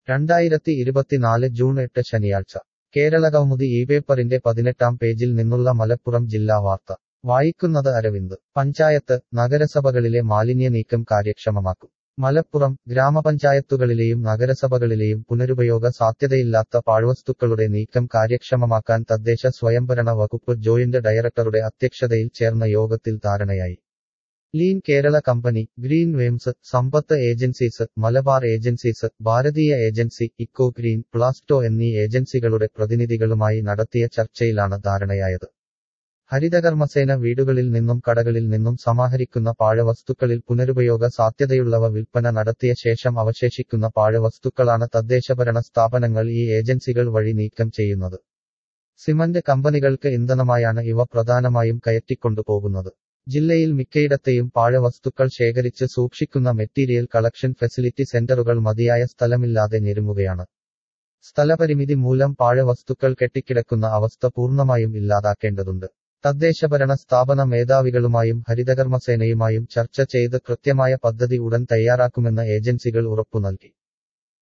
2024 June 8 ശനിയാഴ്ച കേരളകൗമുദി ഈ പേപ്പറിന്റെ 18-ാം പേജിൽ നിന്നുള്ള മലപ്പുറം ജില്ലാ വാർത്ത വായിക്കുന്നത് അരവിന്ദ്. പഞ്ചായത്ത്, നഗരസഭകളിലെ മാലിന്യ നീക്കം കാര്യക്ഷമമാക്കും. മലപ്പുറം ഗ്രാമപഞ്ചായത്തുകളിലെയും നഗരസഭകളിലെയും പുനരുപയോഗ സാധ്യതയില്ലാത്ത പാഴ്വസ്തുക്കളുടെ നീക്കം കാര്യക്ഷമമാക്കാൻ തദ്ദേശ സ്വയംഭരണ വകുപ്പ് ജോയിന്റ് ഡയറക്ടറുടെ അധ്യക്ഷതയിൽ ചേർന്ന യോഗത്തിൽ ധാരണയായി. Clean Kerala company, green worms, Sampath agencies, Malabar agencies, Bharatiya agency, eco green, plasto എന്നീ ഏജൻസികളുടെ പ്രതിനിധികളുമായി നടത്തിയ ചർച്ചയിലാണ് ധാരണയായത്. ഹരിതകർമ്മസേന വീടുകളിൽ നിന്നും കടകളിൽ നിന്നും സമാഹരിക്കുന്ന പാഴ്വസ്തുക്കളിൽ പുനരുപയോഗ സാധ്യതയുള്ളവ വിൽപ്പന നടത്തിയ ശേഷം അവശേഷിക്കുന്ന പാഴ്വസ്തുക്കളാണ് തദ്ദേശഭരണ സ്ഥാപനങ്ങൾ ഈ ഏജൻസികൾ വഴി നീക്കം ചെയ്യുന്നത്. സിമന്റ് കമ്പനികൾക്ക് ഇന്ധനമായാണ് ഇവ പ്രധാനമായും കയറ്റിക്കൊണ്ടുപോകുന്നത്. ജില്ലയിൽ മിക്കയിടത്തെയും പാഴ്വസ്തുക്കൾ ശേഖരിച്ച് സൂക്ഷിക്കുന്ന മെറ്റീരിയൽ കളക്ഷൻ ഫെസിലിറ്റി സെന്ററുകൾ മതിയായ സ്ഥലമില്ലാതെ ഞെരുങ്ങുകയാണ്. സ്ഥലപരിമിതി മൂലം പാഴ്വസ്തുക്കൾ കെട്ടിക്കിടക്കുന്ന അവസ്ഥ പൂർണ്ണമായും ഇല്ലാതാക്കേണ്ടതുണ്ട്. തദ്ദേശഭരണ സ്ഥാപന മേധാവികളുമായും ഹരിതകർമ്മസേനയുമായും ചർച്ച ചെയ്ത് കൃത്യമായ പദ്ധതി ഉടൻ തയ്യാറാക്കുമെന്ന് ഏജൻസികൾ ഉറപ്പു നൽകി.